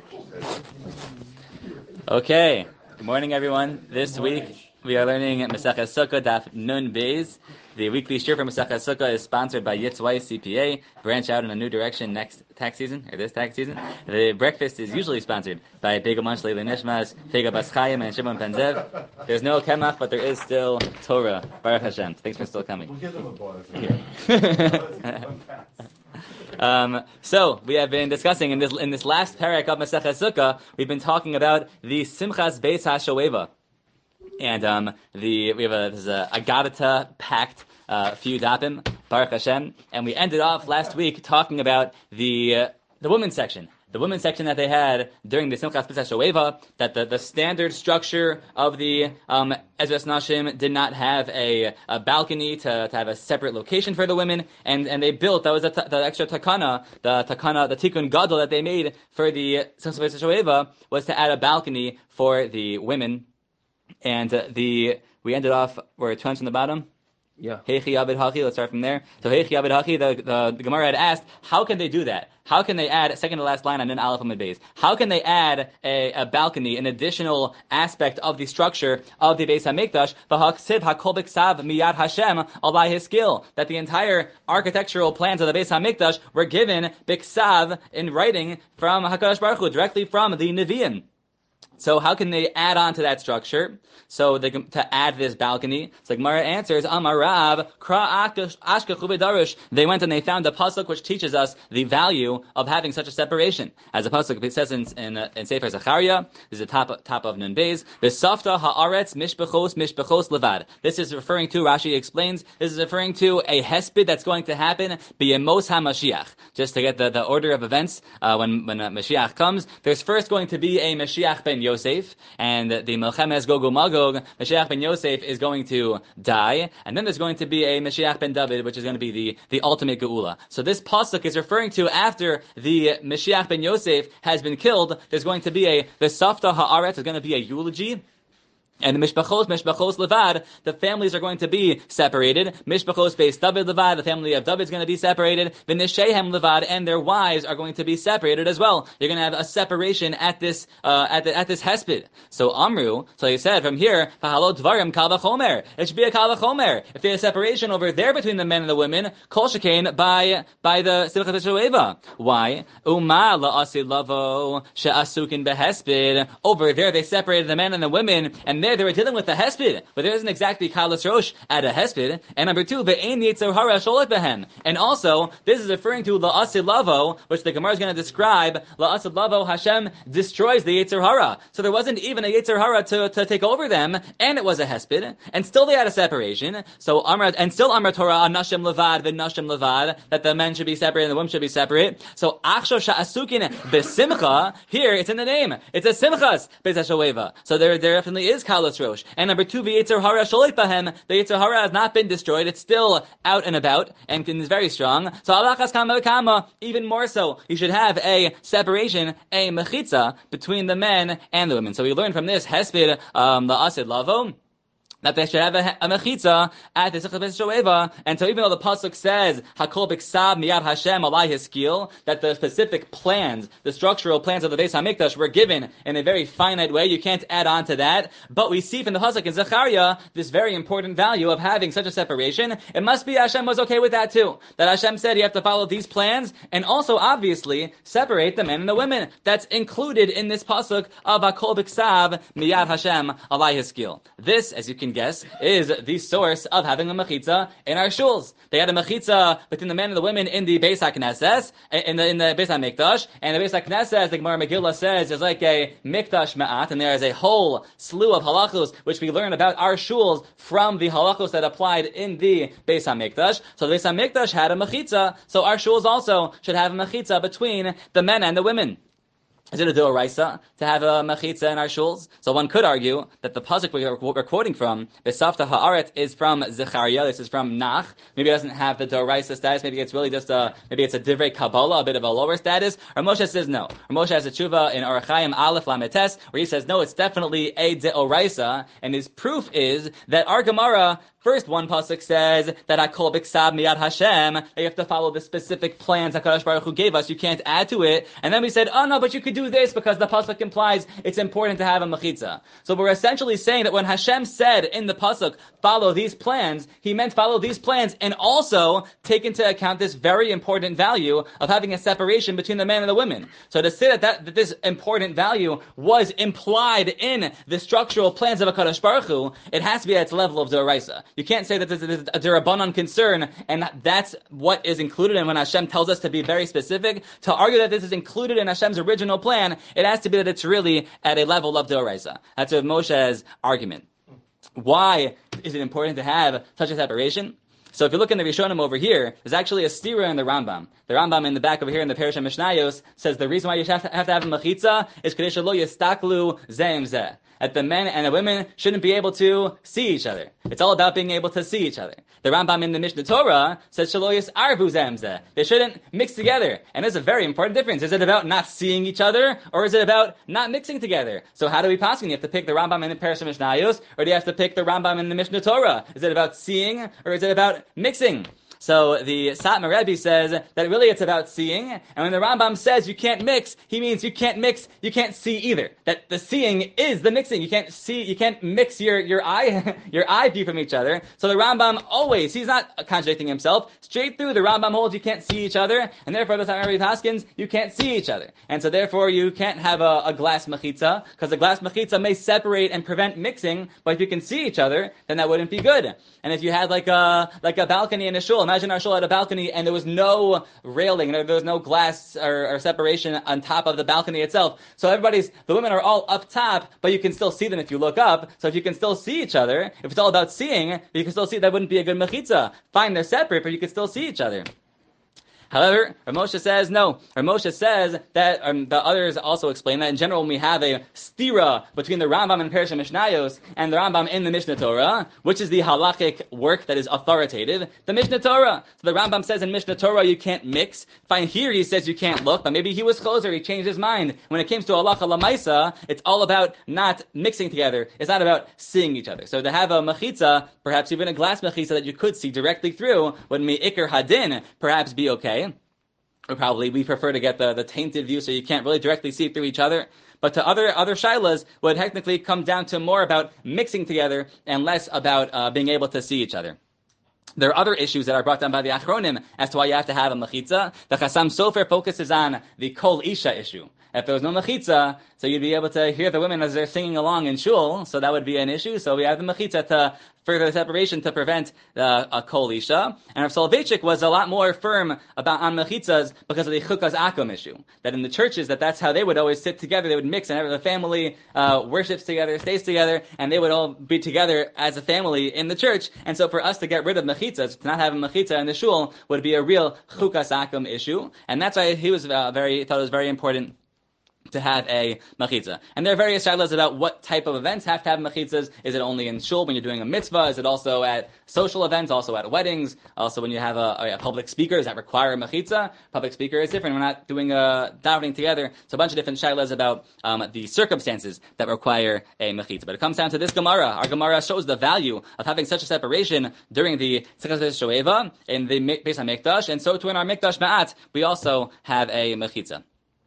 Okay, good morning, everyone. This week we are learning Masechet Sukkah Daf Nun Beis. The weekly shir for Masechet Sukkah is sponsored by Yitzwai CPA. Branch out in a new direction next tax season, or this tax season. The breakfast is usually sponsored by Bega Munch Leila Nishmas, Fega Bas Chaim, and Shimon Penzev. There's no Kemach, but there is still Torah. Baruch Hashem. Thanks for still coming. We'll give them a bonus. So we have been discussing in this last parak of Masechet Sukkah, we've been talking about the Simchas Beis HaShoeva, and we have a Agadata packed few dapim, Baruch Hashem, and we ended off last week talking about the women's section. The women's section that they had during the Simchas Beis HaShoeva, that the standard structure of the Ezras Nashim did not have a balcony to have a separate location for the women, and they built, that was the extra takana, the tikkun gadol that they made for the Simchas Beis HaShoeva was to add a balcony for the women, and we ended off, we're 2 on the bottom. Yeah. Heichi Abed Hachi, let's start from there. So Heichi Abed Hachi, the Gemara had asked, how can they do that? How can they add, second to last line on Nun Aleph Amud Beis, how can they add a balcony, an additional aspect of the structure of the Beis HaMikdash, v'haksiv hakol b'ksav miyad Hashem alai his skill, that the entire architectural plans of the Beis HaMikdash were given b'ksav, in writing from HaKadosh Baruch Hu, directly from the Nevi'im. So how can they add on to that structure? So to add this balcony, so the Gemara answers, Amarav, Kra Ashkechu B'darush. They went and they found a pasuk which teaches us the value of having such a separation. As a pasuk says in Sefer Zechariah, this is the top of Nun Beis, V'safta ha'aretz mishbechos levad. This is referring to, Rashi explains, this is referring to a hesped that's going to happen b'yemos HaMashiach. Just to get the order of events, when Mashiach comes, there's first going to be a Mashiach ben Yosef, and the Melchemes Gog Magog, Mashiach ben Yosef is going to die, and then there's going to be a Mashiach ben David, which is going to be the ultimate Geula. So this pasuk is referring to after the Mashiach ben Yosef has been killed, there's going to be the Safta Haaretz is going to be a eulogy. And the Mishpachos Levad, the families are going to be separated. Mishpachos Beis David Levad, the family of David is going to be separated. The Nishehem Levad and their wives are going to be separated as well. You're going to have a separation at this hesped. So Amru, so he said from here, Fahalot Dvarim Kal V'chomer. It should be a Kal V'chomer. If there's a separation over there between the men and the women, Kol Shekain by the Simchas Shoeva. Why? Uma la'asi lavo she'asukin behesped. Over there they separated the men and the women, and there they were dealing with the hesped, but there isn't exactly kalas rosh at a hesped. And number 2, ve'ein yetzer hara sholet behem. And also, this is referring to la'asid lavo, which the Gemara is going to describe. La'asid lavo, Hashem destroys the yetzer hara. So there wasn't even a yetzer hara to take over them, and it was a hesped, and still they had a separation. So still Amar Torah nashim levad v'nashim levad, that the men should be separate and the women should be separate. So achshav sha'asukin besimcha, here it's in the name. It's a simchas beis hashoeva. So there definitely is kalas rosh. And number 2, the Yetzer Hara sholit bahem. The Yetzer Hara has not been destroyed. It's still out and about and is very strong. So alachas kama kama, even more so, you should have a separation, a mechitza between the men and the women. So we learn from this hesped la'asid lavo, that they should have a mechitza at the Simchas Beis HaShoeva. And so even though the pasuk says Hakol b'ksav miyad Hashem alai hiskil, that the specific plans, the structural plans of the Beis HaMikdash were given in a very finite way, you can't add on to that. But we see from the pasuk in Zechariah this very important value of having such a separation. It must be Hashem was okay with that too. That Hashem said you have to follow these plans and also obviously separate the men and the women. That's included in this pasuk of Hakol b'ksav miyad Hashem alai hiskil. This, as you can guess, is the source of having a mechitza in our shuls. They had a mechitza between the men and the women in the Beis HaKnesses, in the Beis HaMikdash, and the Beis HaKnesses, as the Gemara Megillah says, is like a mikdash ma'at, and there is a whole slew of halachos which we learn about our shuls from the halachos that applied in the Beis HaMikdash. So the Beis HaMikdash had a mechitza, so our shuls also should have a mechitza between the men and the women. Is it a doraisa to have a mechitza in our shuls? So one could argue that the pasuk we're quoting from, Besafta Haaret, is from Zechariah. This is from Nach. Maybe it doesn't have the doraisa status. Maybe it's really just maybe it's a divrei Kabbalah, a bit of a lower status. Or Moshe says no. Or Moshe has a tshuva in Orach Chaim Aleph Lametes, where he says no, it's definitely a deoraisa, and his proof is that our Gemara First, one pasuk says that Hakol b'ksav miyad Hashem, that you have to follow the specific plans HaKadosh Baruch Hu gave us. You can't add to it. And then we said, oh no, but you could do this because the pasuk implies it's important to have a mechitza. So we're essentially saying that when Hashem said in the pasuk, follow these plans, he meant follow these plans and also take into account this very important value of having a separation between the man and the women. So to say that this important value was implied in the structural plans of HaKadosh Baruch Hu, it has to be at its level of Doraisa. You can't say that this is a Derabanan concern and that's what is included in when Hashem tells us to be very specific. To argue that this is included in Hashem's original plan, it has to be that it's really at a level of Doraisa. That's Moshe's argument. Why is it important to have such a separation? So if you look in the Rishonim over here, there's actually a stira in the Rambam. The Rambam in the back over here in the Perush Mishnayos says the reason why you have to have a mechitza is kadesh lo yistaklu zeh im zeh. That the men and the women shouldn't be able to see each other. It's all about being able to see each other. The Rambam in the Mishnah Torah says shelo yisarvu zeh im zeh. They shouldn't mix together. And there's a very important difference. Is it about not seeing each other, or is it about not mixing together? So how do we pass? You have to pick the Rambam in the Perush Mishnayos, or do you have to pick the Rambam in the Mishnah Torah? Is it about seeing, or is it about mixing? So the Satmar Rebbe says that really it's about seeing, and when the Rambam says you can't mix, he means you can't mix, you can't see either. That the seeing is the mixing. You can't see, you can't mix your eye your eye view from each other. So the Rambam always, he's not contradicting himself. Straight through, the Rambam holds you can't see each other, and therefore the Satmar Rebbe Paskins, you can't see each other. And so therefore you can't have a glass mechitza, because the glass mechitza may separate and prevent mixing, but if you can see each other, then that wouldn't be good. And if you had like a balcony in a shul, imagine our shul had a balcony and there was no railing, there was no glass or separation on top of the balcony itself. So the women are all up top, but you can still see them if you look up. So if you can still see each other, if it's all about seeing, you can still see, that wouldn't be a good mechitza. Fine, they're separate, but you can still see each other. However, Rav Moshe says no. Rav Moshe says that the others also explain that in general when we have a stira between the Rambam in Perush Mishnayos and the Rambam in the Mishnah Torah, which is the halachic work that is authoritative, the Mishnah Torah. So the Rambam says in Mishnah Torah you can't mix. Fine, here he says you can't look, but maybe he was closer, he changed his mind. When it comes to halacha lamaisa, it's all about not mixing together. It's not about seeing each other. So to have a mechitza, perhaps even a glass mechitza that you could see directly through, would me'ikr hadin perhaps be okay. Or probably we prefer to get the tainted view so you can't really directly see through each other. But to other shilas would technically come down to more about mixing together and less about being able to see each other. There are other issues that are brought down by the Achronim as to why you have to have a mechitza. The Chassam Sofer focuses on the Kol Isha issue. If there was no mechitza, so you'd be able to hear the women as they're singing along in shul, so that would be an issue. So we have the mechitza to further the separation to prevent a Kol Isha. And Rav Soloveitchik was a lot more firm on mechitzas because of the Chukas Akum issue. That in the churches, that's how they would always sit together, they would mix, and the family worships together, stays together, and they would all be together as a family in the church. And so for us to get rid of mechitzas, to not have a mechitza in the shul, would be a real Chukas Akum issue. And that's why he was thought it was very important to have a mechitza. And there are various shilas about what type of events have to have mechitzas. Is it only in shul when you're doing a mitzvah? Is it also at social events, also at weddings? Also when you have a public speaker, does that require a mechitza? Public speaker is different. We're not doing a davening together. So a bunch of different shilas about the circumstances that require a mechitza. But it comes down to this Gemara. Our Gemara shows the value of having such a separation during the Tzechas Shoeva in the Beis HaMikdash, and so too in our Mikdash Ma'at, we also have a mechitza.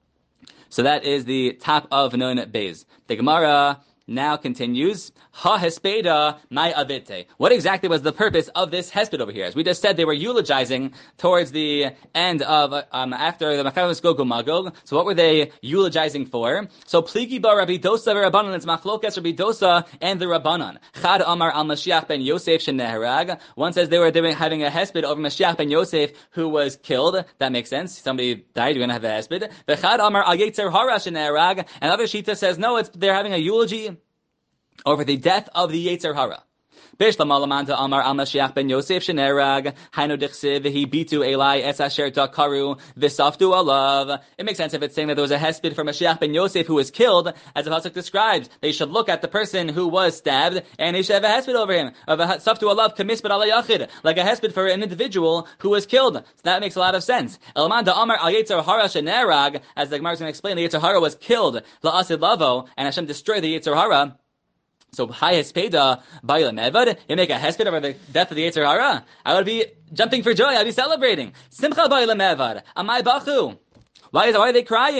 So that is the top of Nun Beis. The Gemara now continues, Ha Hespeda Mai Avite. What exactly was the purpose of this hesped over here? As we just said, they were eulogizing towards the end of, after the Macharos Gog Magog. So what were they eulogizing for? So Pligi Ba Rabbi Dosa Rabbanan, it's Machlokes Rabbi Dosa and the Rabbanan. Chad Amar Al Mashiach Ben Yosef Sheneherag. One says they were having a hesped over Mashiach Ben Yosef who was killed. That makes sense. Somebody died, you're going to have a hesped. V'chad Amar Al Yetzer Hara Sheneherag. Another Shita says, no, they're having a eulogy over the death of the Yetzer Hara. Bishlam Alamanta Amar Al Mashiach Ben Yosef Shenerag Hainu Dichsiv He Bitu Eli Es Asher Dakaru Visaftu Alav. It makes sense if it's saying that there was a hesped for Mashiach Ben Yosef who was killed, as the pasuk describes. They should look at the person who was stabbed and they should have a hesped over him. Of a Saftu Alav Kamisped Ala Yachid, like a hesped for an individual who was killed. So that makes a lot of sense. Elamanta Amar Al Yetzer Hara Shenerag, as the Gemara is going to explain, the Yetzer Hara was killed La'asid Lavo, and Hashem destroyed the Yetzer Hara. So, Hai Hespeda, Ba'ila Mevad, you make a hesped over the death of the Yetzer Hara? I would be jumping for joy, I'd be celebrating. Simcha Ba'ila Mevad, Amai Bachu. Why are they crying?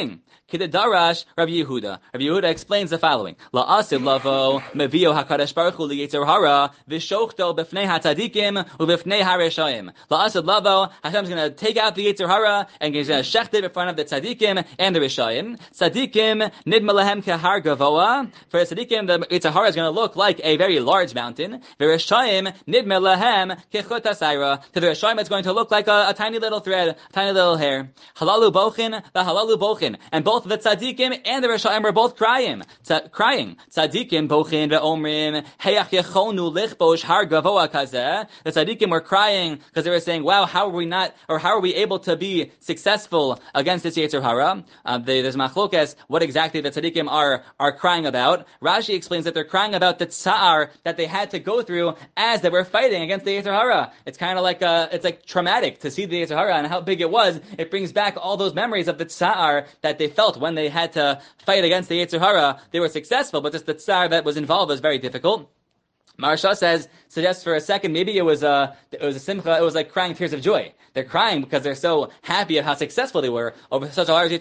Kidadarash Rabbi Yehuda. Rabbi Yehuda explains the following: La'asid lavo mevio hakadosh baruch hu liyetzer hara v'shochto b'fnei hatzadikim u'b'fnei hareshayim. La'asid lavo, Hashem's going to take out the yetzer hara and he's going to shecht it in front of the tzadikim and the reshayim. Tzadikim nidma lahem kehar gavoa. For the tzadikim, the yetzer hara is going to look like a very large mountain. V'reshayim nidma lahem kechut hasayra. To the reshayim, it's going to look like a tiny little thread, a tiny little hair. Halalu bochin, the halalu bochin, and both the tzadikim and the reshayim were both crying. Tzadikim bochin ve'omrim heyach yechonu lichbosh har gavoa kazeh. The tzadikim were crying because they were saying, "Wow, how are we able to be successful against this yetzer hara?" There's machlokes what exactly the tzadikim are crying about. Rashi explains that they're crying about the tsar that they had to go through as they were fighting against the yetzer hara. It's kind of like it's like traumatic to see the yetzer hara and how big it was. It brings back all those memories of the tsar that they felt when they had to fight against the yetzer hara. They were successful, but just the tsar that was involved was very difficult. Maharsha suggests for a second, maybe it was a simcha, it was like crying tears of joy. They're crying because they're so happy of how successful they were over such a large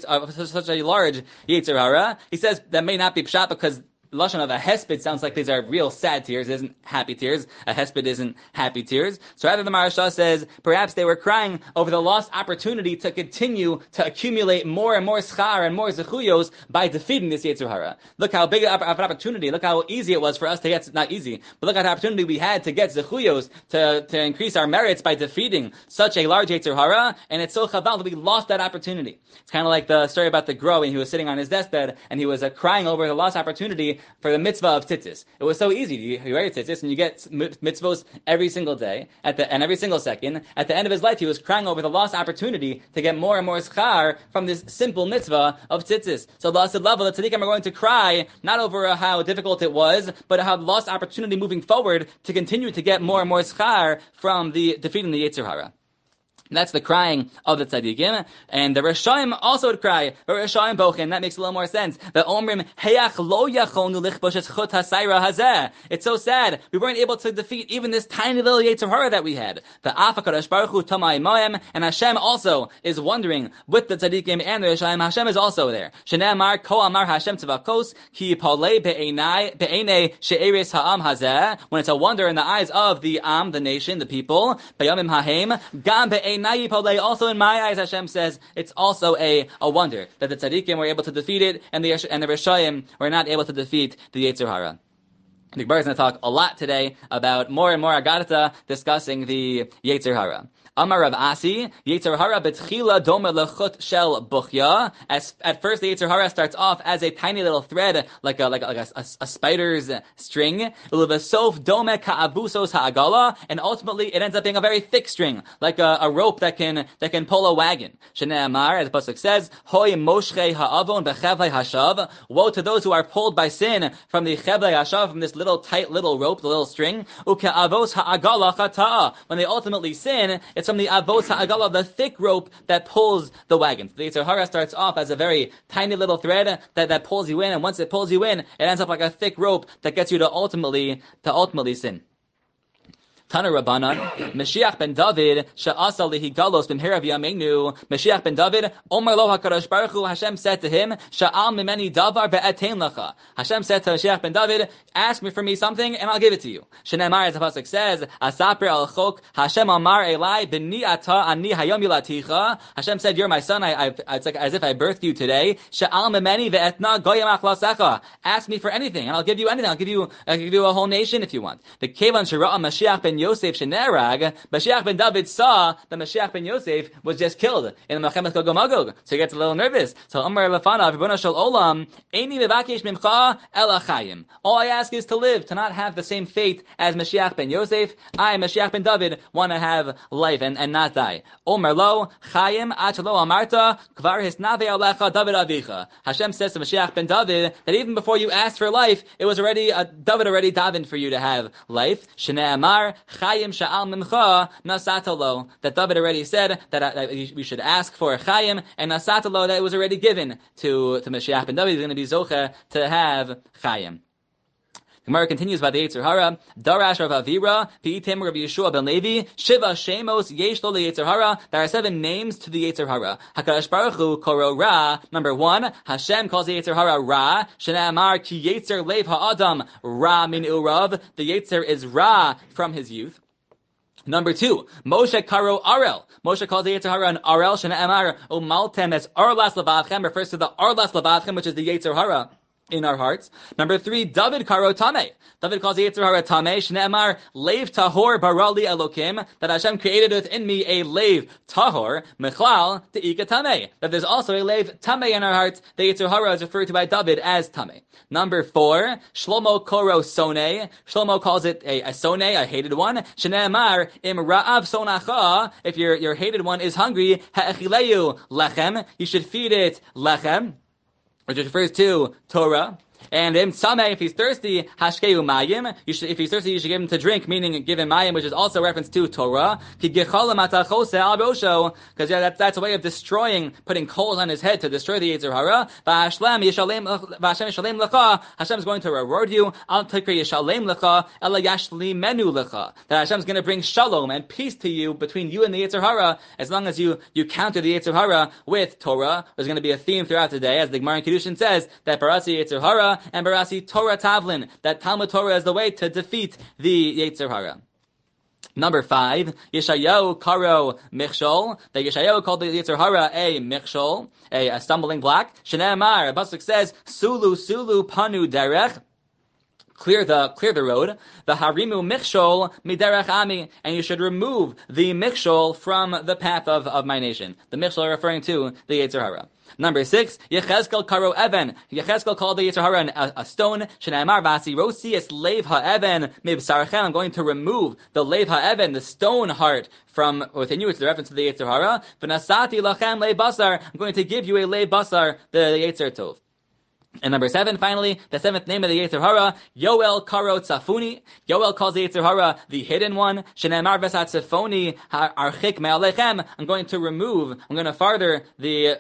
yetzer hara. He says that may not be pshat because Lashon of a hesped sounds like these are real sad tears. It isn't happy tears. A hesped isn't happy tears. So rather the Maharsha says perhaps they were crying over the lost opportunity to continue to accumulate more and more schar and more zechuyos by defeating this yetzer hara. Look how big of an opportunity. Look how easy it was for us to get, not easy, but look at the opportunity we had to get zechuyos, to increase our merits by defeating such a large yetzer hara, and it's so chaval that we lost that opportunity. It's kind of like the story about the Gro when he was sitting on his deathbed and he was crying over the lost opportunity for the mitzvah of tzitzis. It was so easy. You wear tzitzis and you get mitzvahs every single day and every single second. At the end of his life, he was crying over the lost opportunity to get more and more schar from this simple mitzvah of tzitzis. So the Asid level, the tzaddikim are going to cry not over how difficult it was, but how lost opportunity moving forward to continue to get more and more schar from the defeating the yetzer hara. That's the crying of the tzaddikim, and the Rishayim also would cry. The Rishayim bochin. That makes a little more sense. The Omrim heyach lo yachonu lichbosh es chut hasayra hazeh. It's so sad we weren't able to defeat even this tiny little yetzer hara that we had. The Afakadosh Baruch Hu Tamai Moem, and Hashem also is wondering with the tzaddikim and the Rishayim. Hashem is also there. Shnei Amar Ko Amar Hashem Tzavakos Ki Palei Be'enei She'eres Ha'am Hazeh. When it's a wonder in the eyes of the Am, the nation, the people. B'yamim Hahem Gam Be'enei. Also in my eyes, Hashem says, it's also a wonder that the tzaddikim were able to defeat it, and the Rishayim were not able to defeat the yetzer hara. The Gemara is going to talk a lot today about more and more Agartha discussing the yetzer hara. Amar Rav Asi, Yetzer Hara betchila dome lechut shel buchya. At first, the Yetzer Hara starts off as a tiny little thread, like a spider's string. Ulevasof dome ka'abusos ha'agala, and ultimately it ends up being a very thick string, like a rope that can pull a wagon. Shnei Amar, as the pasuk says, Hoy moshchei ha'avon bechevlei hashav. Woe to those who are pulled by sin from the chevlei hashav, from this little tight little rope, the little string. Uke'avos ha'agala chata'a. When they ultimately sin, it's from the avos ha'agala, the thick rope that pulls the wagon. The Yetzer Hara starts off as a very tiny little thread that pulls you in, and once it pulls you in, it ends up like a thick rope that gets you to ultimately sin. Tana Rabbanan, Mashiach ben David, Sha'asa lihigalos b'mherav yameinu. Mashiach ben David, Omer lo HaKadosh Baruch Hu, Hashem said to him, Sha'al mimeni davar be'atein lacha. Hashem said to Mashiach ben David, ask me for me something and I'll give it to you. Shneimar, as the pasuk says, Asaper al chok, Hashem amar elai b'ni ata ani hayom yilaticha. Hashem said, you're my son, it's like as if I birthed you today. Sha'al mimeni ve'etna goyim achlasecha. Ask me for anything and I'll give you anything. I'll give you a whole nation if you want. The kevan shira'a Mashiach ben Yosef shenerag, Mashiach ben David saw that Mashiach ben Yosef was just killed in the Melchemet Gog Magog, so he gets a little nervous. So Amar Lefanav, Ribono Shel Olam, Eini mevakesh mimcha ela chayim. All I ask is to live, to not have the same fate as Mashiach ben Yosef. I, Mashiach ben David, want to have life and not die. Omer lo chayim ad lo amarta kvar hisnave alecha David avicha. Hashem says to Mashiach ben David that even before you asked for life, it was already David already davened for you to have life. Shnei Amar Chayim Sha'al Mimcha Nasatalo, that David already said that we should ask for Chayim, and Nasatalo, that it was already given to Mashiach ben David. He's going to be Zocha to have Chayim. Gemara continues by the Yetzer Hara. Darash Rav Avira, Pi'itim Rav Yeshua ben Levi, Shiva Shemos Yesh Lo Yetzer Hara. There are 7 names to the Yetzer Hara. HaKadosh Baruch Hu Koro Ra. Number 1, Hashem calls the Yetzer Hara Ra. Shana Amar Ki Yetzer Lev Ha'adam Ra Min Urav. The Yetzer is Ra from his youth. Number 2, Moshe Karo Arel. Moshe calls the Yetzer Hara an Arel. Shana Amar Umaltem as Arlas Levavchem refers to the Arlas Levavchem, which is the Yetzer Hara in our hearts. Number 3, David Karo Tameh. David calls the Yetzer Hara Tameh. Shne'emar Leiv Tahor Barali Elokim. That Hashem created within me a Leiv Tahor Mechlal Te'ika Tameh. That there's also a Leiv Tameh in our hearts. The Yetzer Hara is referred to by David as Tameh. Number 4, Shlomo Koro Soneh. Shlomo calls it a Soneh, a hated one. Shne'emar Im Ra'av Sonacha. If your hated one is hungry, Ha'echileyu Lechem. You should feed it Lechem, which refers to Torah. And Sameh, if he's thirsty, Hashkeu Mayim. If he's thirsty, you should give him to drink, meaning give him Mayim, which is also a reference to Torah. Because that's a way of destroying, putting coals on his head to destroy the Yetzer Hara. Hashem is going to reward you. That Hashem is going to bring shalom and peace to you between you and the Yetzer Hara, as long as you counter the Yetzer Hara with Torah. There's going to be a theme throughout the day, as the Gemara in Kiddushin says, that Barasi Yetzer Hara and Barasi Torah Tavlin, that Talmud Torah is the way to defeat the Yetzer Hara. Number 5, Yeshayahu Karo Michshol. That Yeshayahu called the Yetzer Hara a Michshol, a stumbling block. Shne'emar, Pasuk says, Sulu Panu Derech. Clear the road. The harimu michshol miderech ami, and you should remove the michshol from the path of my nation. The michshol referring to the Yetzer Hara. Number 6, Yechezkel Karo Even. Yechezkel called the Yetzer Hara a stone. Shne'emar v'asirosi es leiv ha'even mibsarchem. I'm going to remove the leiv ha'even, the stone heart, from within you. It's the reference to the Yetzer Hara. V'nasati lachem leiv basar. I'm going to give you a leiv basar, the Yetzer Tov. And number 7, finally, the 7th name of the Yetzer Hara, Yoel Karo Tzafuni. Yoel calls the Yetzer Hara the hidden one. Shne'emar v'sat tzafoni archik me'alechem. I'm going to farthen the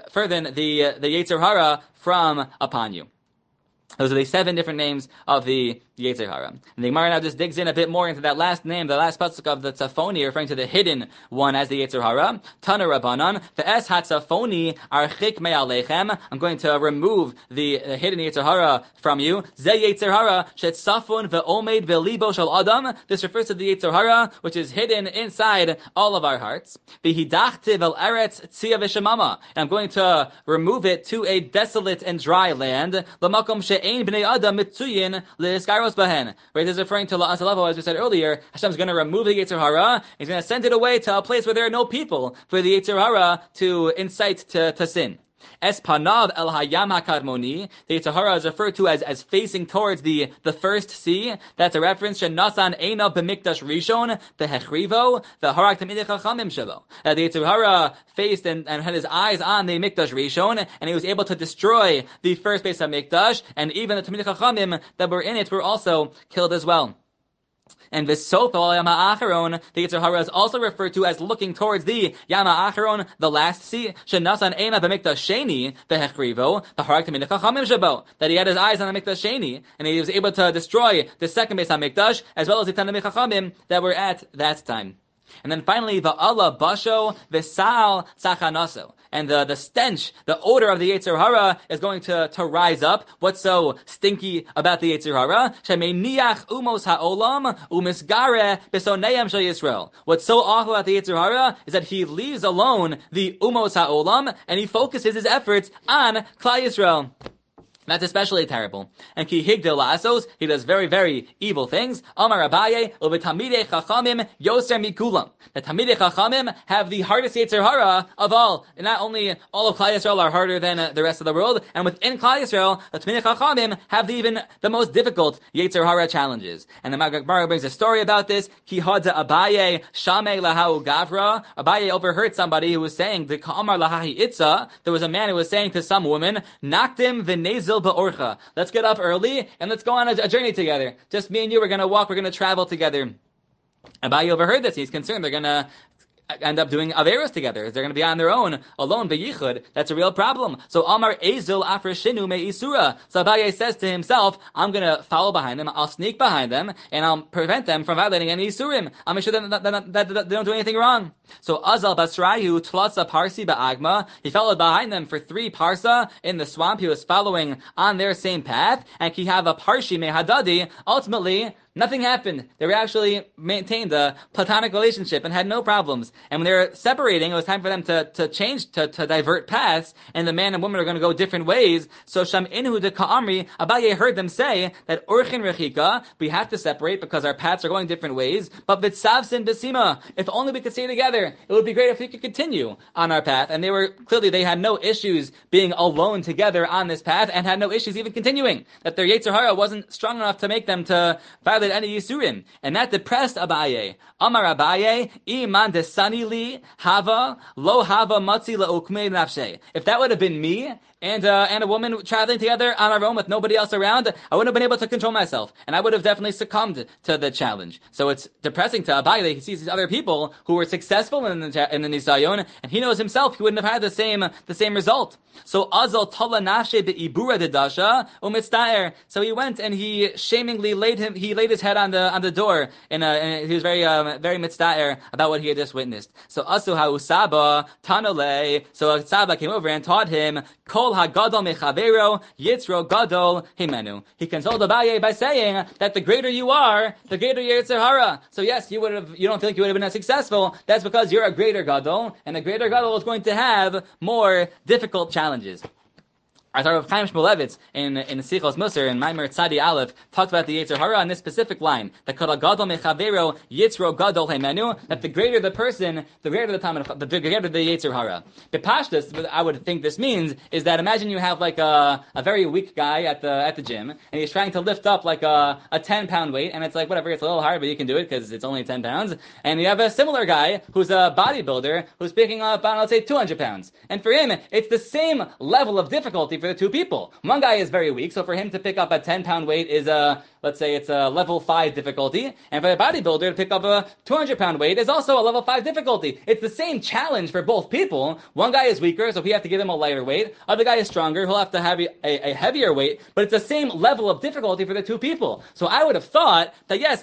Yetzer Hara from upon you. Those are the 7 different names of the Yetzer Hara. And the Gemara now just digs in a bit more into that last name, the last pasuk of the Tzafoni, referring to the hidden one as the Yetzer Hara. Tana Rabbanan, Ve'es HaTzafoni Archik Me'alechem. I'm going to remove the hidden Yetzer Hara from you. Ze Yetzer Hara Shetzafon Ve'omed Ve'libo Shel Adam. This refers to the Yetzer Hara, which is hidden inside all of our hearts. V'hidachti Vel Eretz Tzia V'Shemama. And I'm going to remove it to a desolate and dry land. L'makom She'ein B'nei Adam Mitzuyin L'Iskaros Bahen. Right, this is referring to La'as Levo, as we said earlier. Hashem is going to remove the Yetzer Hara. He's going to send it away to a place where there are no people for the Yetzer Hara to incite to sin. Es panav el hayam hakadmoni. The Yetzer Hara is referred to as facing towards the first sea. That's a reference to Nasan Eina b'mikdash Rishon behechrivo v'harak tamidei chachamim shelo. The Yetzer Hara faced and had his eyes on the Mikdash Rishon, and he was able to destroy the first base of Mikdash, and even the tamidei chachamim that were in it were also killed as well. And V'sofa Yama Acharon, the Yetzer Hara is also referred to as looking towards the Yama Acharon, the last sea. Shenasan Eina b'mikdash Sheni behechrivo v'harak tamidei chachamim shebo. That he had his eyes on the Mikdash Sheni, and he was able to destroy the second base on Mikdash, as well as the tamidei chachamim that were at that time. And then finally, Va'ala Basho V'sal Sachanaso. And the stench, the odor of the Yetzer Hara is going to rise up. What's so stinky about the Yetzer Hara? Shemeniach umos ha'olam umisgare b'soneyam shel Yisrael. What's so awful about the Yetzer Hara is that he leaves alone the umos ha'olam and he focuses his efforts on Klal Yisrael. That's especially terrible. And ki higdil la'asos, he does very, very evil things. Amar Abaye, u'v'tamidei chachamim yoser mikulam. The tamidei chachamim have the hardest Yetzer Hara of all. And not only all of Klal Yisrael are harder than the rest of the world, and within Klal Yisrael, the tamidei chachamim have the most difficult Yetzer Hara challenges. And the Gemara brings a story about this. Ki hadza Abaye shamei lahau gavra. Abaye overheard somebody who was saying, the ka'amar lahahi itza. There was a man who was saying to some woman, nakdim v'nezel ba'orcha. Let's get up early and let's go on a journey together. Just me and you, we're going to walk, we're going to travel together. Abaye overheard this. He's concerned they're going to end up doing averos together. They're going to be on their own, alone, beyichud. That's a real problem. So Amar Ezil Afreshinu Me Isura. So Abaye says to himself, I'm going to follow behind them, I'll sneak behind them, and I'll prevent them from violating any Isurim. I'll make sure that they don't do anything wrong. So Azal Basrayu Tlotza Parsi Ba'agma. He followed behind them for 3 parsa in the swamp. He was following on their same path. And Kihava Parshi Mehadadi. Ultimately, nothing happened. They were actually maintained a platonic relationship and had no problems. And when they were separating, it was time for them to change, to divert paths, and the man and woman are going to go different ways. So Sham Inhu de Ka'amri, Abaye heard them say that Urchin Rechika, we have to separate because our paths are going different ways. But Vitsavsin Besima, if only we could stay together, it would be great if we could continue on our path. And they had no issues being alone together on this path, and had no issues even continuing. That their Yetzer Hara wasn't strong enough to make them to violate any Yisurim. And that depressed Abaye. Amar Abaye, Iman desani li hava, lo hava matzi le'ukmei nafshe. If that would have been me, and a woman traveling together on our own with nobody else around, I wouldn't have been able to control myself, and I would have definitely succumbed to the challenge. So it's depressing to Abaye that he sees these other people who were successful in the Nisayon, and he knows himself he wouldn't have had the same result. So Azal Tala Nashe be'ibura dedasha umitztaer. So he went and he shamingly laid his head on the door, and he was very mitztaer about what he had just witnessed. So Asu ha'usaba tanole. So Saba came over and taught him Kol hagadol mechavero yitzro gadol himenu. He consoled Abaye by saying that the greater you are, the greater your Yetzer Hara. So yes, you don't think you would have been as successful. That's because you're a greater gadol, and a greater gadol is going to have more difficult challenges. I thought of Chaim Shmulevitz in Sichos Musar in Maimer Tzadi Aleph talked about the Yetzer Hara on this specific line. That Kol Gadol Mechavero Yitzro Gadol Heimenu. That the greater the person, the greater the time, the greater the Yetzer Hara. Bepashtus, what I would think this means is that imagine you have like a very weak guy at the gym, and he's trying to lift up like a 10-pound weight, and it's like whatever, it's a little hard, but you can do it because it's only 10 pounds. And you have a similar guy who's a bodybuilder who's picking up, let's say 200 pounds, and for him it's the same level of difficulty for the two people. One guy is very weak, so for him to pick up a 10-pound weight is let's say it's a level 5 difficulty, and for a bodybuilder to pick up a 200-pound weight is also a level 5 difficulty. It's the same challenge for both people. One guy is weaker, so we have to give him a lighter weight. Other guy is stronger, he'll have to have a heavier weight, but it's the same level of difficulty for the two people. So I would have thought that yes,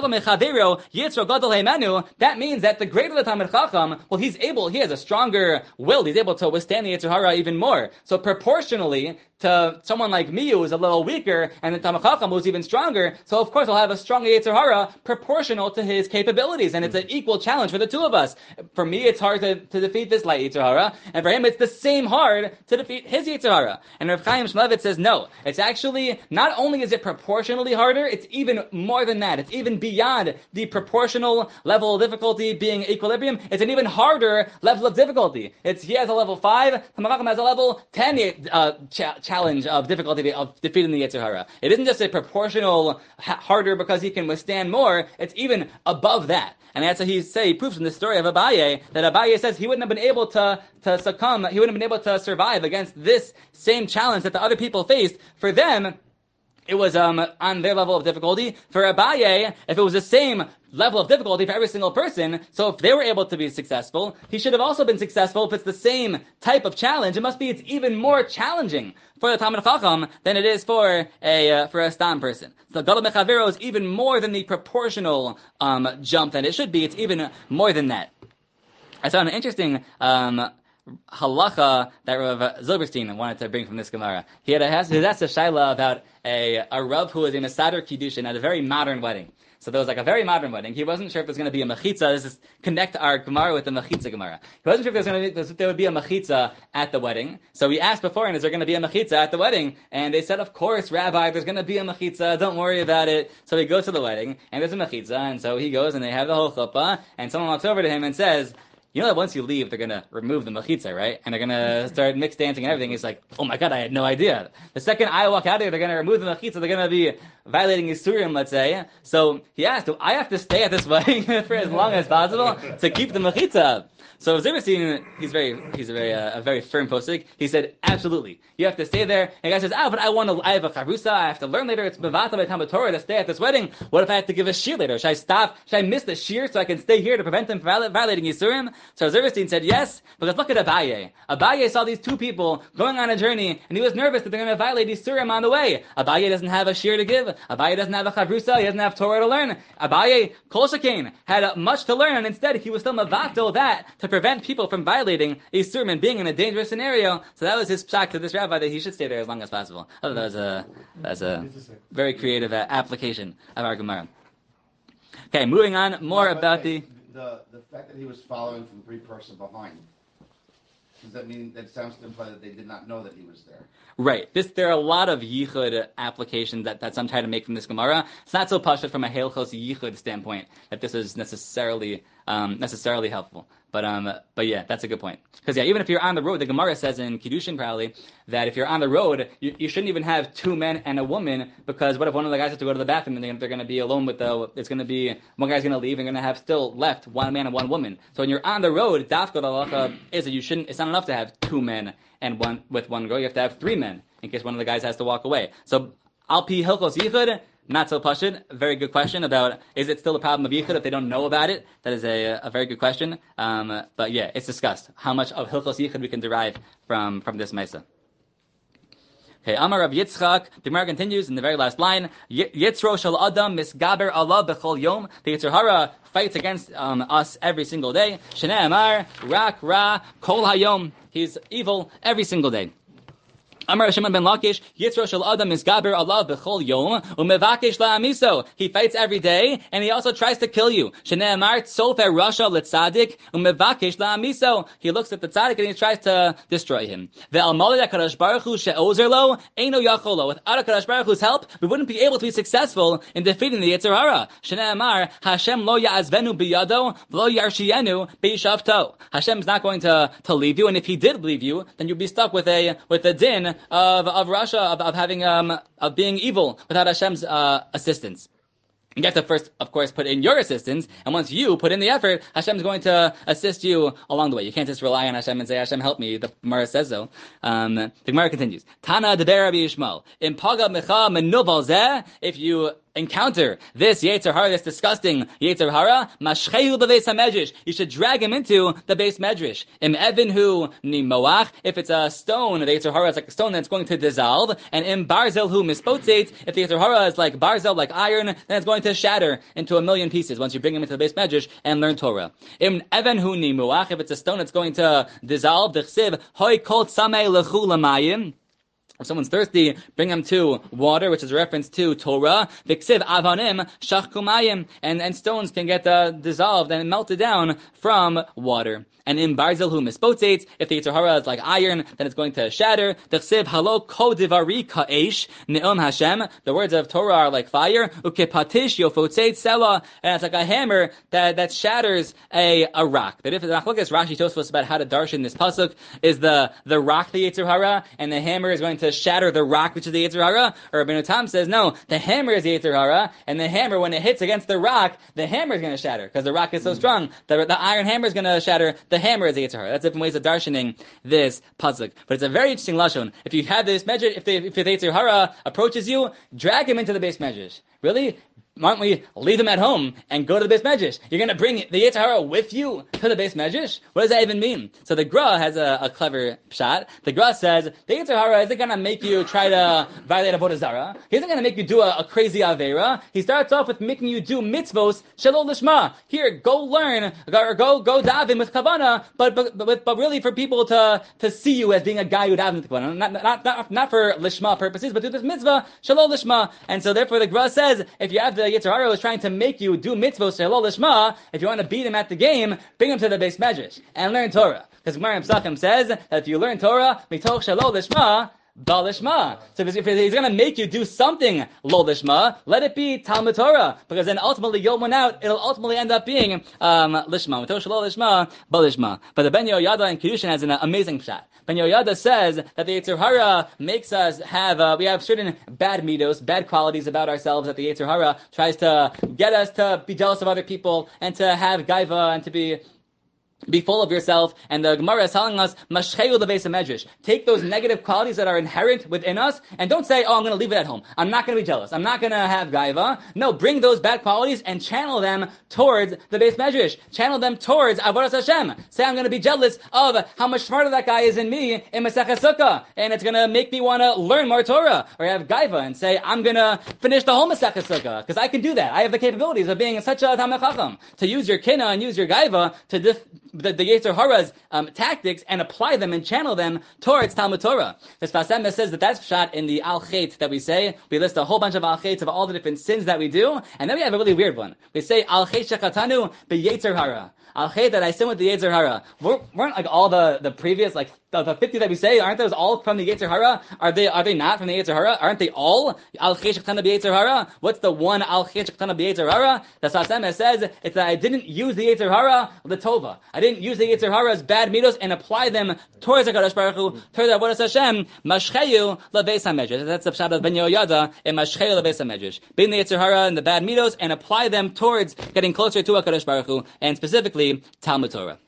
that means that the greater the Talmid Chacham, well, he has a stronger will, he's able to withstand the Yetzer Hara even more. So proportionally to someone like me who is a little weaker, and the Talmid Chacham who's even stronger, so of course I'll have a stronger Yetzer Hara proportional to his capabilities, and it's an equal challenge for the two of us. For me, it's hard to defeat this light Yetzer Hara, and for him, it's the same hard to defeat his Yetzer Hara. And Rav Chaim Shmulevitz says, no, it's actually, not only is it proportionally harder, it's even more than that. It's even beyond the proportional level of difficulty being equilibrium. It's an even harder level of difficulty. He has a level 5, Talmid Chacham has a level 10 challenge of difficulty of defeating the Yetzer Hara. It isn't just a proportional harder because he can withstand more, it's even above that. And that's how he proves in the story of Abaye, that Abaye says he wouldn't have been able to succumb, he wouldn't have been able to survive against this same challenge that the other people faced. For them, it was on their level of difficulty. For Abaye, if it was the same level of difficulty for every single person, so if they were able to be successful, he should have also been successful. If it's the same type of challenge, it's even more challenging for the Talmid Chacham than it is for a Stam person. So Gadol Mechavero is even more than the proportional jump that it should be. It's even more than that. I saw an interesting halacha that Rav Zilberstein wanted to bring from this Gemara. He asked a shaila about a Rav who was in a Sadr Kiddushin at a very modern wedding. So there was like a very modern wedding. He wasn't sure if there's going to be a mechitza. This is connect our Gemara with the mechitza Gemara. He wasn't sure if there would be a mechitza at the wedding. So he asked beforehand, is there going to be a mechitza at the wedding? And they said, of course, Rabbi, there's going to be a mechitza. Don't worry about it. So he goes to the wedding, and there's a mechitza, and so he goes, and they have the whole chuppah, and someone walks over to him and says, You know that once you leave, they're going to remove the mechitza, right? And they're going to start mixed dancing and everything. He's like, oh my God, I had no idea. The second I walk out of here, they're going to remove the mechitza. They're going to be violating Yisurim, let's say. So he asked, do I have to stay at this wedding for as long as possible to keep the mechitza up? So Zimmerstein, he's a very firm posik. He said, absolutely. You have to stay there. And the guy says, but I have a charusa. I have to learn later. It's bevata by Talmud Torah to stay at this wedding. What if I have to give a shir later? Should I stop? Should I miss the shir so I can stay here to prevent them from violating Yisurim? So Zimmerstein said, yes, because look at Abaye. Abaye saw these two people going on a journey, and he was nervous that they're going to violate Yisurim on the way. Abaye doesn't have a shir to give. Abaye doesn't have a charusa. He doesn't have Torah to learn. Abaye, Kol Shekain, had much to learn, and instead he was still mavatil that to prevent people from violating Yisurim and being in a dangerous scenario. So that was his psak to this rabbi that he should stay there as long as possible. Oh, that was a very creative application of our Gemara. Okay, moving on. More about the fact that he was following from 3 person behind. Does that mean that sounds to imply that they did not know that he was there? Right. There are a lot of yichud applications that some try to make from this Gemara. It's not so pashut from a Hilchos yichud standpoint that this is necessarily helpful. But yeah, that's a good point. Because even if you're on the road, the Gemara says in Kiddushin probably that if you're on the road, you shouldn't even have 2 men and a woman, because what if one of the guys has to go to the bathroom and they're going to be alone it's going to be, one guy's going to leave and you're going to have still left 1 man and 1 woman. So when you're on the road, dafka the halacha is that it's not enough to have 2 men and 1 girl, you have to have 3 men in case one of the guys has to walk away. So al pi hilchos yichud, not so pashut. Very good question about, is it still a problem of yichud if they don't know about it? That is a very good question. But yeah, it's discussed how much of hilchos yichud we can derive from this mesa. Okay, Amar Rav Yitzchak, the Gemara continues in the very last line, Yitzro shel Adam misgaber Allah b'chol yom. The Yetzer Hara fights against us every single day. Shnei Amar, rak ra kol hayom. He's evil every single day. Amar Shimon ben Lakish, Yitzro shel Adam misgaber Allah b'chol yom umevakesh la'amiso. He fights every day, and he also tries to kill you. Shnei Amar tzofer rasha l'tzadik umevakesh la'amiso. He looks at the tzaddik and he tries to destroy him. Ve'al malei HaKadosh Baruch Hu she'ozer lo eino yachol lo. Without HaKadosh Baruch Hu's help, we wouldn't be able to be successful in defeating the Yetzer Hara. Shnei Amar Hashem lo ya'azvenu biyado v'lo yarshienu be'ishavto. Hashem is not going to leave you, and if He did leave you, then you'd be stuck with a din of Russia, of having of being evil without Hashem's assistance. You have to first, of course, put in your assistance, and once you put in the effort, Hashem's going to assist you along the way. You can't just rely on Hashem and say, Hashem, help me. The Gemara says so. The Gemara continues. Tana deber Rabbi Yishmael. In paga mecha menuval zeh, if you encounter this Yetzer Hara, this disgusting Yetzer Hara, mashchehu b'beis hamedrash, you should drag him into the beis medrash. Im evinhu nimoach, if it's a stone, the Yetzer Hara is like a stone that's going to dissolve, and im barzelhu mispotzeitz, if the Yetzer Hara is like barzel, like iron, then it's going to shatter into 1,000,000 pieces once you bring him into the beis medrash and learn Torah. Im evinhu nimoach, if it's a stone that's going to dissolve, dechsiv hoy kol tzamei lechu lamayim. If someone's thirsty, bring them to water, which is a reference to Torah. V'ksiv avanim shachkumayim, and stones can get dissolved and melted down from water. And in barzel hu mispotzeitz, if the Yetzer Hara is like iron, then it's going to shatter. D'chsiv halo ko divari ka'esh ne'um Hashem. The words of Torah are like fire. Ukepatish yofotzeitz sela, and it's like a hammer that shatters a rock. But if the Machlokes Rashi tells us about how to darshan this pasuk, is the rock the Yetzer Hara, and the hammer is going to shatter the rock, which is the Yetzer Hara? Or Rabbeinu Tam says, no, the hammer is the Yetzer Hara, and the hammer, when it hits against the rock, the hammer is going to shatter, because the rock is so strong. The iron hammer is going to shatter, the hammer is the Yetzer Hara. That's different ways of darshaning this pasuk. But it's a very interesting lashon. If you have this medrash, if the Yetzer Hara approaches you, drag him into the base medrash. Really? Why don't we leave them at home and go to the beis medrash? You're going to bring the Yetzer Hara with you to the beis medrash? What does that even mean? So the Gra has a clever shot. The Gra says, the Yetzer Hara isn't going to make you try to violate Avodah Zarah. He isn't going to make you do a crazy Avera. He starts off with making you do mitzvos, shalol lishma. Here, go learn, or go daven with kavana, but really for people to see you as being a guy who daven with kavana. Not for lishma purposes, but do this mitzvah, shalol lishma. And so therefore the Gra says, if you have the Yetzer Hara was trying to make you do mitzvos shalol lishma, if you want to beat him at the game, bring him to the beis medrash and learn Torah. Because Gemara Pesachim says that if you learn Torah mitoch shalol lishma, Bal Lishma. So if he's going to make you do something lo Lishma, let it be Talmud Torah, because then ultimately you'll win out. It'll ultimately end up being Lishma. Lishma, Bal Lishma. But the Ben Yehoyada in Kiddushin has an amazing pshat. Ben Yehoyada says that the Yetzer Hara makes us have, we have certain bad midos, bad qualities about ourselves that the Yetzer Hara tries to get us to be jealous of other people and to have gaiva and to be full of yourself, and the Gemara is telling us, Mashcheu lebeis hamedrash. Take those negative qualities that are inherent within us, and don't say, I'm going to leave it at home. I'm not going to be jealous. I'm not going to have gaiva. No, bring those bad qualities and channel them towards the Beis Medrash. Channel them towards Avodas Hashem. Say, I'm going to be jealous of how much smarter that guy is than me in Masechet Sukkah, and it's going to make me want to learn more Torah, or have gaiva, and say, I'm going to finish the whole Masechet Sukkah, because I can do that. I have the capabilities of being such a Talmid Chacham, to use your kina and use your gaiva to the Yetzer Hara's tactics and apply them and channel them towards Talmud Torah. The Sfas Emes says that that's shot in the Al Chet that we say. We list a whole bunch of Al Chets of all the different sins that we do, and then we have a really weird one. We say Al Chet Shechatanu be Yetzer Hara. Al Chet that I sin with the Yetzer Hara. Weren't like all the previous like the 50 that we say, aren't those all from the Yetzer Hara? Are they not from the Yetzer Hara? Aren't they all Al Chet Shechatanu be Yetzer Hara? What's the one Al Chet Shechatanu be Yetzer Hara? The Sfas Emes says it's that I didn't use the Yetzer Hara l'tova. I didn't use the Yetzer Hara's bad midos and apply them towards the HaKadosh Baruch Hu, towards Avodas Hashem. Mashcheyu lebeis hamedrash. That's the pshat of Ben Yehoyada in Mashcheyu lebeis hamedrash. Bring the Yetzer Hara and the bad midos and apply them towards getting closer to HaKadosh Baruch Hu, and specifically Talmud Torah.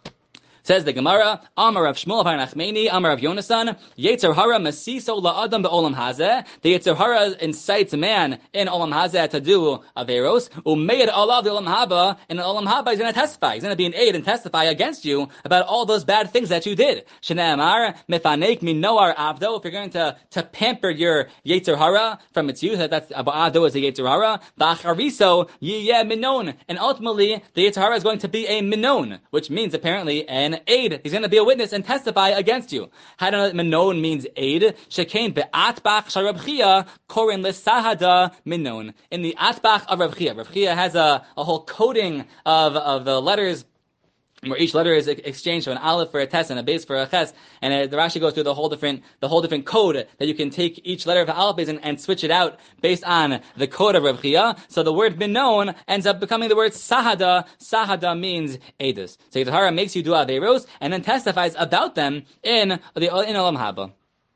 Says the Gemara, Amar Rav Shmuel bar Nachmani, Amar Rav Yonasan, Yetzer Hara masiso la'adam be'olam hazeh. The Yetzer Hara incites man in olam hazeh to do averos. Umeid alav olam haba, and in olam haba he's going to testify. He's going to be an aid and testify against you about all those bad things that you did. Shnei Amar mefanek min noar avdo. If you're going to pamper your Yetzer Hara from its youth, that's avdo is a Yetzer Hara. Ba'achariso yiyeh minon, and ultimately the Yetzer Hara is going to be a minon, which means apparently an aid. He's going to be a witness and testify against you. How do you know that minon means aid? Shekain be'atbach shel Rav Chia korin lesahada minon. In the atbach of Rav Chia has a whole coding of the letters, where each letter is exchanged, so an aleph for a tes and a base for a ches, and the Rashi goes through the whole different code that you can take each letter of the aleph and switch it out based on the code of Rav Chia. So the word minon ends up becoming the word sahada. Sahada means edus. So Yetzer Hara makes you do averos and then testifies about them in olam haba.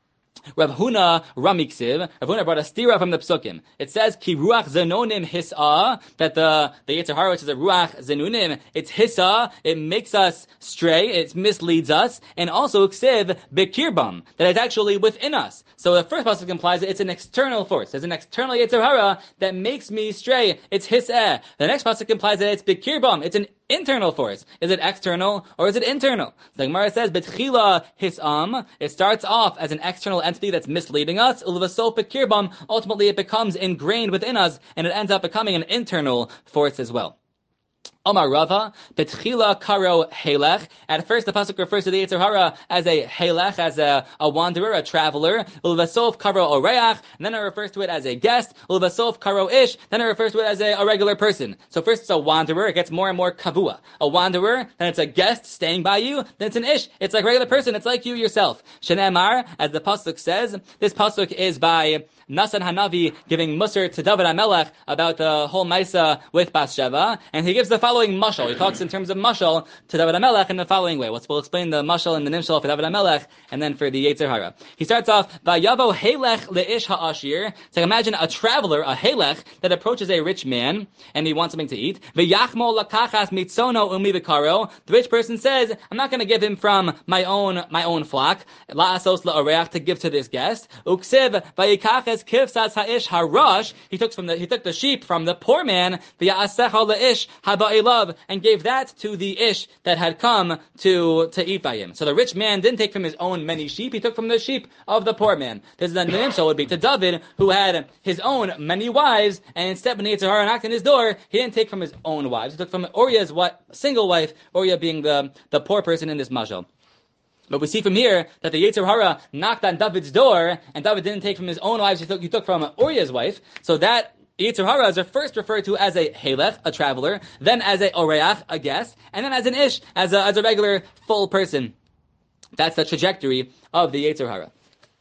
Rav Huna Ramiksiv. Rav Huna brought a stira from the Psukim. It says ki ruach zenonim hisa, that the Yetzer Hara, which is a ruach zenunim, it's hisa. It makes us stray. It misleads us, and also ksiv bekirbam, that it's actually within us. So the first pasuk implies that it's an external force. There's an external Yetzer Hara that makes me stray. It's hiseh. The next pasuk implies that it's bekirbam. It's an internal force. Is it external or is it internal? The Gemara says, "Betchila hisam." It starts off as an external entity that's misleading us. Ulvasol pekirbam. Ultimately, it becomes ingrained within us, and it ends up becoming an internal force as well. Omar Rava, Betchila Karo Helech. At first, the pasuk refers to the Yetzer Hara as a Helech, as a wanderer, a traveler. Ulvasov Karo Oreach, and then it refers to it as a guest. Ulvasov Karo Ish, then it refers to it as a regular person. So first it's a wanderer, it gets more and more kavua. A wanderer, then it's a guest staying by you, then it's an Ish. It's like a regular person, it's like you yourself. Shenemar, as the pasuk says, this pasuk is by Nasan Hanavi giving Musar to David HaMelech about the whole Maisa with Bathsheba, and he gives the following mashal. He talks in terms of mashal to David HaMelech in the following way. We'll explain the mashal and the nimshal for David HaMelech, and then for the Yetzer Hara. He starts off, Vayavo Helech le'ish ha'ashir. So imagine a traveler, a Helech, that approaches a rich man, and he wants something to eat. V'yachmo lakachas mitzono umi v'karo. The rich person says, I'm not going to give him from my own flock, la'asos la'oreach, to give to this guest. Uksiv v'yikaches kivsas ha'ish harash. He took the sheep from the poor man, v'ya'asecha le'ish haba'ilav, and gave that to the ish that had come to eat by him. So the rich man didn't take from his own many sheep, he took from the sheep of the poor man. This is the nimshal would be to David, who had his own many wives, and instead when the Yetzer Hara knocked on his door, he didn't take from his own wives, he took from Uriah's single wife, Uriah being the poor person in this mashal. But we see from here that the Yetzer Hara knocked on David's door, and David didn't take from his own wives, he took from Uriah's wife. So that Yetzer Hara is first referred to as a Helech, a traveler, then as a Oreach, a guest, and then as an Ish, as a regular full person. That's the trajectory of the Yetzer Hara.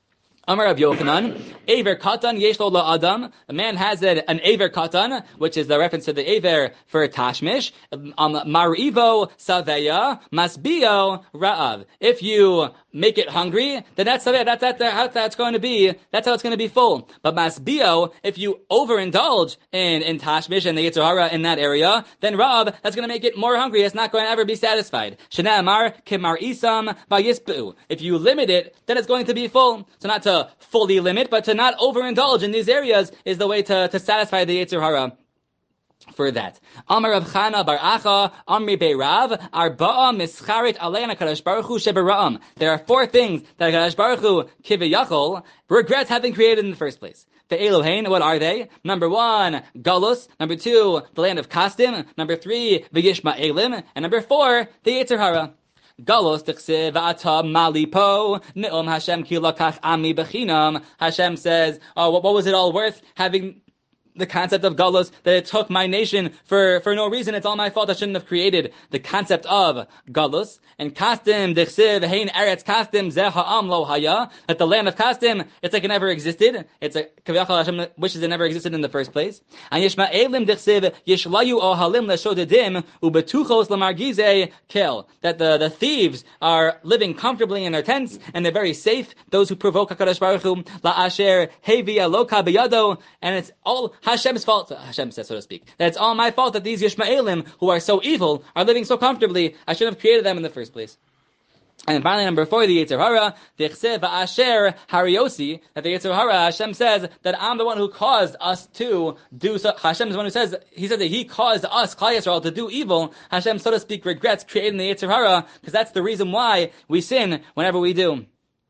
Amar Rav Yochanan, Aver Katan Yesh Lo La'adam. A man has an Aver Katan, which is the reference to the Aver for Tashmish. Marivo Saveya Masbio Ra'av. If you make it hungry, then that's how it's going to be. That's how it's going to be full. But Masbio, if you overindulge in Tashmish and the Yetzer Hara in that area, then Ra'av, that's going to make it more hungry. It's not going to ever be satisfied. Shana Amar Kimar Isam Bayisbu. If you limit it, then it's going to be full. So not to fully limit, but to not overindulge in these areas is the way to satisfy the Yetzer Hara for that. Amar Rav Chana Bar Acha, Amri Beirav, Arba'a Mischarit Aleina Kadosh Baruch Hu Shebara'am. There are 4 things that Kadosh Baruch Hu Kiviyachol regrets having created in the first place. The Elohein, what are they? Number 1, Galus. Number 2, the land of Kasdim. Number 3, V'yishma'elim. And number 4, the Yetzer Hara. Galos tichsev v'ata malipo ne'om Hashem ki lakach ami bechinam. Hashem says, oh, what was it all worth having the concept of Galus, that it took my nation for no reason? It's all my fault. I shouldn't have created the concept of Galus. And Kasdim, Dechsiv, Hein Eretz Kasdim, Zeh Ha'am Lo Haya, that the land of Kasdim, it's like it never existed. It's a Kaviyachal Hashem wishes it never existed in the first place. And Yishma'elim Dechsiv, Yishlayu O Halim Leshodedim, Ubetuchos Lamargize Kel, that the thieves are living comfortably in their tents, and they're very safe. Those who provoke HaKadosh Baruch Hu, La'asher Hevi Aloka Biyado, and it's all Hashem's fault, Hashem says, so to speak. That it's all my fault that these Yishma'elim, who are so evil, are living so comfortably. I should have created them in the first place. And then finally, number 4, the Yetzer Hara, Dichsev Asher Hariosi, that the Yetzer Hara, Hashem says that I'm the one who caused us to do so. Hashem is the one who says, he said that he caused us, Klal Yisrael, to do evil. Hashem, so to speak, regrets creating the Yetzer Hara, because that's the reason why we sin whenever we do.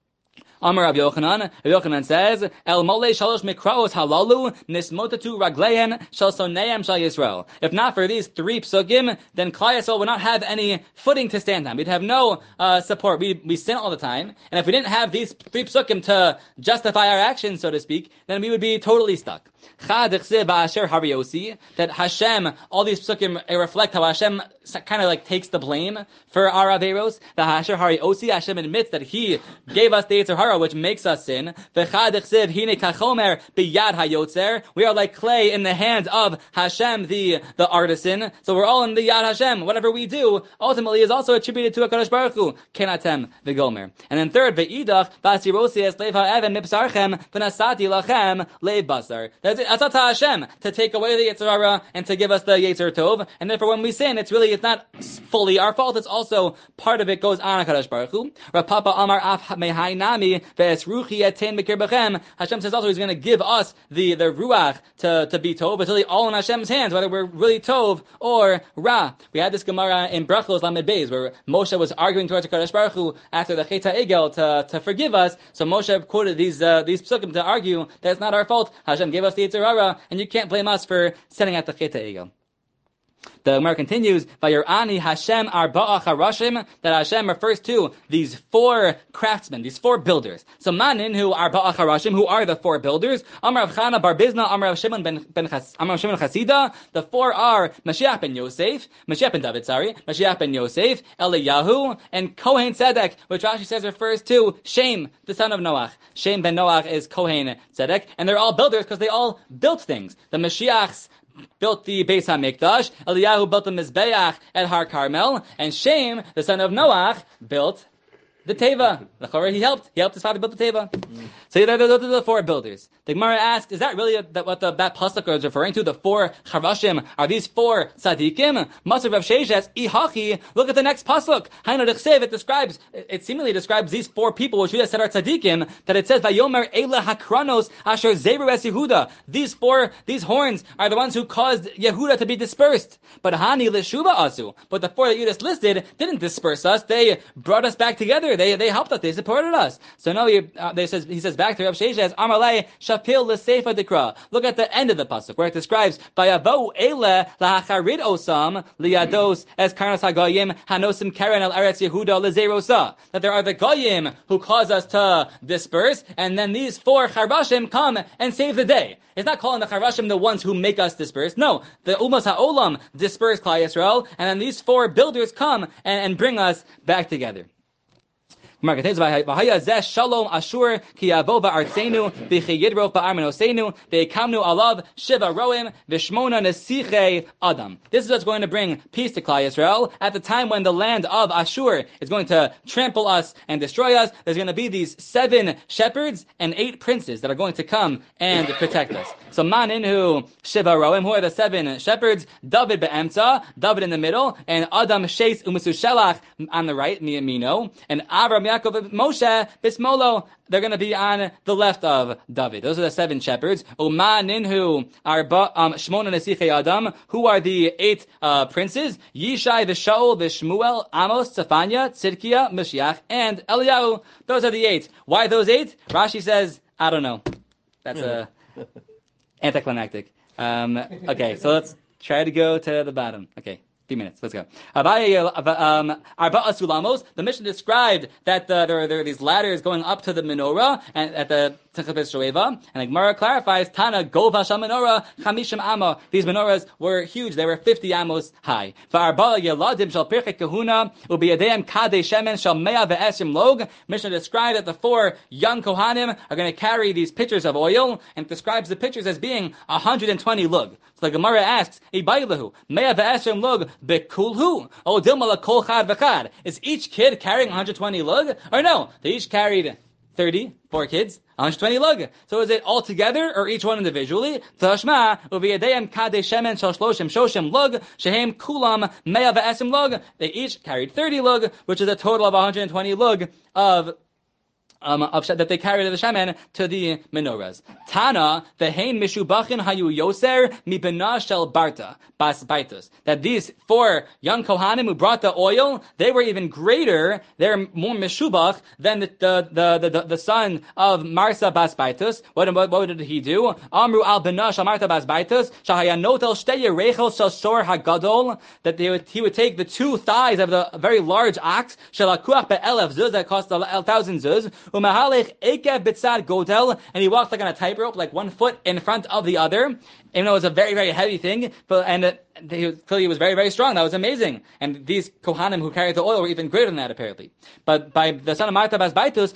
Amar Rav Yochanan says, El mole shalosh mikraos halalu nismotatu raglehem shal soneim shal Yisrael. If not for these 3 psukim, then Klal Yisrael would not have any footing to stand on. We'd have no support. We sin all the time, and if we didn't have these 3 psukim to justify our actions, so to speak, then we would be totally stuck. That Hashem, all these psukim reflect how Hashem kind of like takes the blame for our averos. The Hasher Hariosi, Hashem admits that He gave us the Yetzer Hara, which makes us sin. We are like clay in the hands of Hashem, the artisan. So we're all in the Yad Hashem. Whatever we do, ultimately is also attributed to HaKadosh Baruch Hu. Kenatem v'gomer. And then third, ve'idach v'asirosi es lev ha'even mipsarchem v'nasati lachem lev basar. That's up to Hashem to take away the Yetzer Hara and to give us the Yetzer Tov. And therefore when we sin, it's not fully our fault. It's also part of it goes on HaKadosh Baruch Hu. Rav Papa Amar af mehainami ve'esruchi etein bekir bechem. Hashem says also He's going to give us the ruach to be Tov. It's really all in Hashem's hands, whether we're really Tov or Ra. We had this Gemara in Brachos Lamed Beis where Moshe was arguing towards HaKadosh Baruch Hu after the Chet HaEgel to forgive us. So Moshe quoted these psukim to argue that it's not our fault. Hashem gave us the Yetzer Hara, and you can't blame us for setting out the Chet HaEgel. The Gemara continues, Vayirani Hashem Arba'a Charashim, that Hashem refers to these 4 craftsmen, these 4 builders. So Manin, who Arba'a Charashim, who are the 4 builders, Amar Rav Chana Bar Bizna, Amar Rav Shimon ben Chasida, the 4 are Mashiach ben David, Mashiach ben Yosef, Eliyahu, and Kohen Tzedek, which Rashi says refers to Shem, the son of Noach. Shem ben Noach is Kohen Tzedek, and they're all builders because they all built things. The Mashiach's built the Beis HaMikdash, Eliyahu built the Mizbeach at Har Carmel, and Shem, the son of Noach, built the Teva. He helped his father build the Teva. So those are the 4 builders. The Gemara asks, is that really what that pasuk is referring to? The 4 Charashim, are these 4 tzaddikim? Maser Rav Sheshes, Ihachi, look at the next pasuk. Hainu Dechsev, it seemingly describes these 4 people, which we just said are tzaddikim, that it says, Vayomer Eila Hakranos Asher Zeru Es Yehuda. These horns are the ones who caused Yehuda to be dispersed. But Hani Leshuva Asu. But the 4 that you just listed didn't disperse us. They brought us back together. They helped us. They supported us. So now he says back to Rav Sheshes, Amalei Shapil L'Seifa Dikra. Look at the end of the pasuk where it describes Vayavo Eile LaHacharid Osam Liados as Karnas HaGoyim Hanosim Karen El Eretz Yehuda Lezerosa. That there are the Goyim who cause us to disperse, and then these 4 Charashim come and save the day. It's not calling the Charashim the ones who make us disperse. No, the Umas HaOlam disperse Klal Yisrael, and then these 4 builders come and bring us back together. Gemara continues, "V'haya zeh shalom Ashur ki yavo va'artzenu v'chi yidrof ba'armenosenu v'ekamnu alav shiva roim v'shmona nesichei adam." This is what's going to bring peace to Klal Yisrael at the time when the land of Ashur is going to trample us and destroy us. There's going to be these 7 shepherds and 8 princes that are going to come and protect us. So Maninhu Shiva Roim, who are the 7 shepherds? David be'emtza, David in the middle, and Adam Sheis Umesushelach on the right, Miyamino, and Avram Yaakov Moshe Bismolo, they're going to be on the left of David. Those are the 7 shepherds. Umaninhu Shmona Nesichei Adam, who are the 8 princes? Yishai, V'Shaul, V'Shmuel, Amos, Tzefania, Tzidkiah, Mashiach, and Eliyahu. Those are the 8. Why those 8? Rashi says, I don't know. That's anticlimactic. Okay, so let's try to go to the bottom. Okay. Few minutes. Let's go. Arba'a Sulamos. The Mishnah described that there are these ladders going up to the menorah and at the Techapes Shoeva. And the Gemara clarifies, Tana Gova Shal Menorah Chamishim Amma. These menorahs were huge. They were 50 amos high. Va'arba'a Yeladim Shal Pirchei Kahuna U'Biyadeihem Kadei Shemen Shal Mea Ve'esim Log. Mishnah described that the 4 young Kohanim are going to carry these pitchers of oil, and it describes the pitchers as being 120 lug. So the Gemara asks, Ibailahu Mea Ve'esim Log Bekulhu O Dilmala Kol Chad V'Chad. Is each kid carrying 120 lug? Or no, they each carried 30, 4 kids, 120 lug. So is it all together or each one individually? Tashma u'v'yadayim kadei shemen shal shloshim shoshim lug shehem kulam mea ve'esim lug. They each carried 30 lug, which is a total of 120 lug of that they carried the shemen to the menorahs. Tana ve'hein mishubachin hayu yoser mi bena shel barta bas baitus. That these 4 young kohanim who brought the oil, they were even greater. They're more mishubach than the son of Marsa bas baitus. What did he do? Amru al bena shel Marta bas baitus shahayanotel shtei yerechel shel shor hagadol. That he would take the 2 thighs of the very large ox shelakuach be'elef zuz that cost 1,000 zuz. Umahalech ekev bitzad godel, and he walked like on a tightrope, like 1 foot in front of the other. Even though it was a very, very heavy thing, clearly he was very, very strong. That was amazing. And these Kohanim who carried the oil were even greater than that, apparently. But by the son of Marta bas Baitus,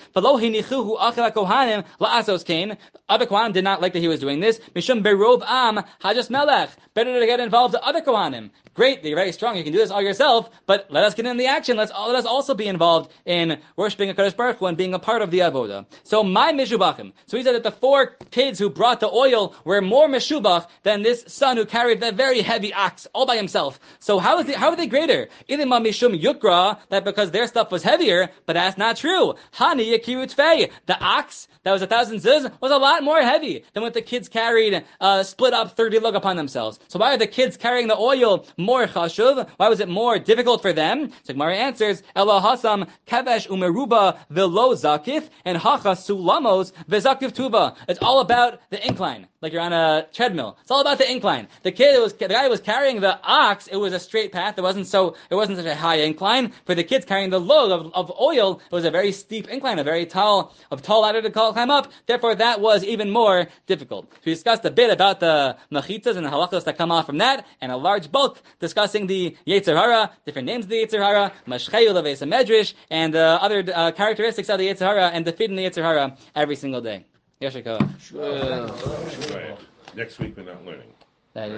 Kohanim la'asos kain. Other Kohanim did not like that he was doing this. Mishum berov am hajas melech. Better to get involved to other Kohanim. Great, you're very strong. You can do this all yourself, but let us get in the action. Let us also be involved in worshiping a Kadosh Baruch Hu and being a part of the avoda. So my mishubachim. So he said that the 4 kids who brought the oil were more mishubach than this son who carried that very heavy ox all by himself. So how are they greater? Idima mishum yukra, that because their stuff was heavier, but that's not true. Hani yakirut fei. The ox that was 1,000 zuz was a lot more heavy than what the kids carried, split up 30 lug upon themselves. So why are the kids carrying the oil more chashuv? Why was it more difficult for them? So Gemara answers, Ela hasam kavesh umeruba velo zakif and hacha sulamos vezakif tuva. It's all about the incline, like you're on a treadmill. It's all about the incline. The guy who was carrying the ox, it was a straight path. It wasn't such a high incline. For the kids carrying the load of oil, it was a very steep incline, a very tall ladder to climb up. Therefore, that was even more difficult. So we discussed a bit about the machitas and the halachos that come off from that, and a large bulk discussing the Yetzer Hara, different names of the Yetzer Hara, Mashchayu Leveis Medrash, and other characteristics of the Yetzer Hara, and defeating the Yetzer Hara every single day. Yeshua. Next week we're not learning.